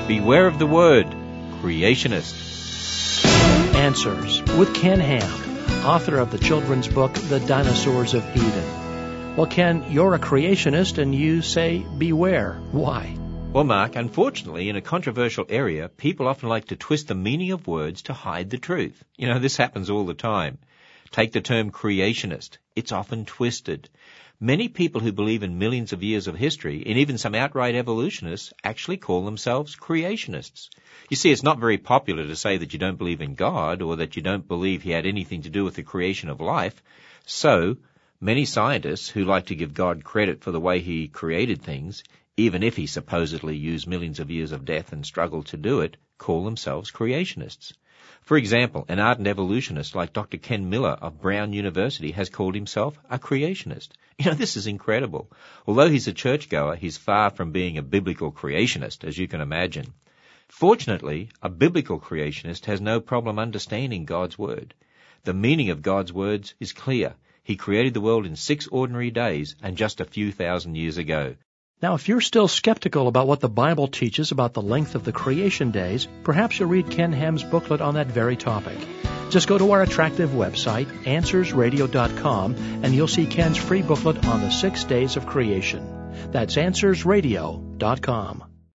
Beware of the word creationist. Answers with Ken Ham, author of the children's book, The Dinosaurs of Eden. Well, Ken, you're a creationist and you say beware. Why? Well, Mark, unfortunately, in a controversial area, people often like to twist the meaning of words to hide the truth. You know, this happens all the time. Take the term creationist. It's often twisted. Many people who believe in millions of years of history, and even some outright evolutionists, actually call themselves creationists. You see, it's not very popular to say that you don't believe in God or that you don't believe he had anything to do with the creation of life. So, many scientists who like to give God credit for the way he created things, even if he supposedly used millions of years of death and struggled to do it, call themselves creationists. For example, an ardent evolutionist like Dr. Ken Miller of Brown University has called himself a creationist. You know, this is incredible. Although he's a churchgoer, he's far from being a biblical creationist, as you can imagine. Fortunately, a biblical creationist has no problem understanding God's Word. The meaning of God's words is clear. He created the world in 6 ordinary days and just a few thousand years ago. Now, if you're still skeptical about what the Bible teaches about the length of the creation days, perhaps you'll read Ken Ham's booklet on that very topic. Just go to our attractive website, AnswersRadio.com, and you'll see Ken's free booklet on the 6 days of creation. That's AnswersRadio.com.